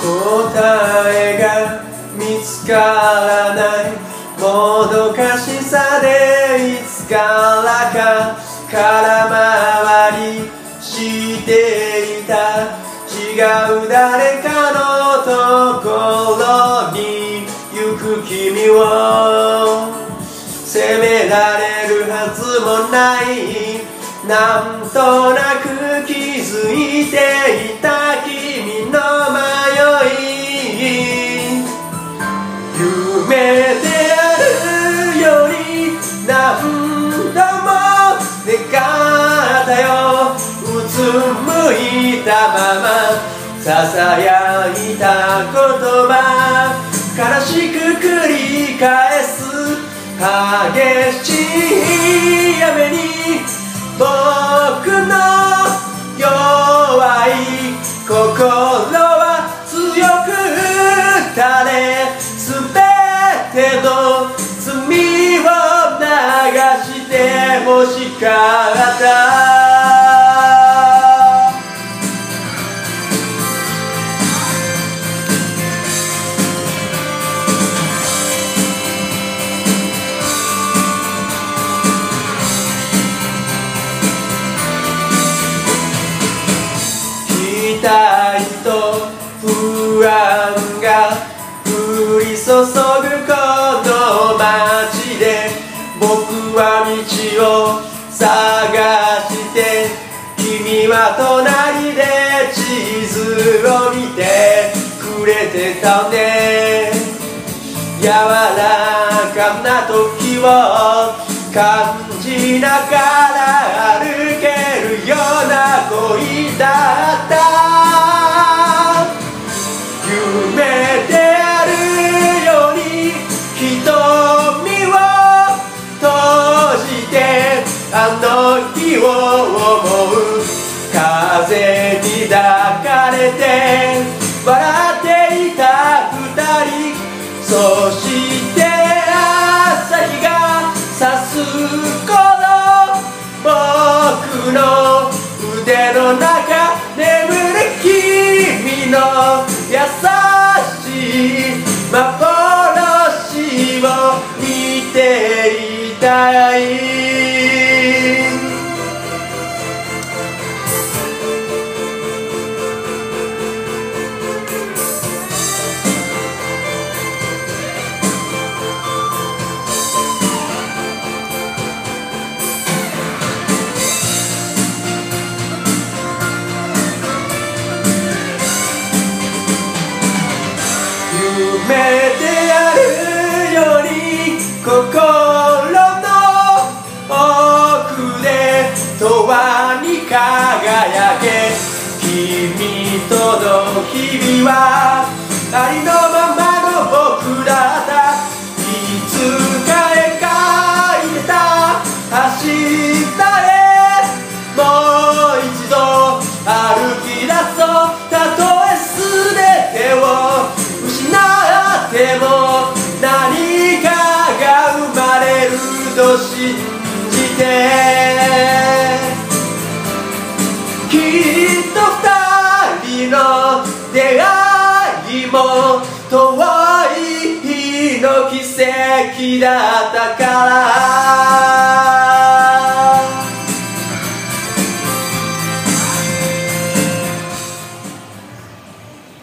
答えが見つからないもどかしさでいつからか空回りしていた違う誰かのところに行く君を責められるはずもないなんとなく気づいていた君の迷い夢であるより何度も願ったようつむいたままささやいた言葉悲しく繰り返す激しい雨に僕の弱い心は強く垂れ全ての罪を流してほしかった期待と不安が降り注ぐこの街で僕は道を探して君は隣で地図を見てくれてたね柔らかな時を感じながら歩けるような恋だった夢であるように瞳を閉じてあの日を思う風に抱かれて笑っていた二人そして朝日が差す頃僕の腕の中眠る君の優しい幻を見ていたい夢であるより心の奥で永遠に輝け君との日々はありのままの僕だったいつか描いてた明日へもう一度歩き出そうたとえ全てを失っても何かが生まれると信じてきっと二人の出会いも遠い日の奇跡だったから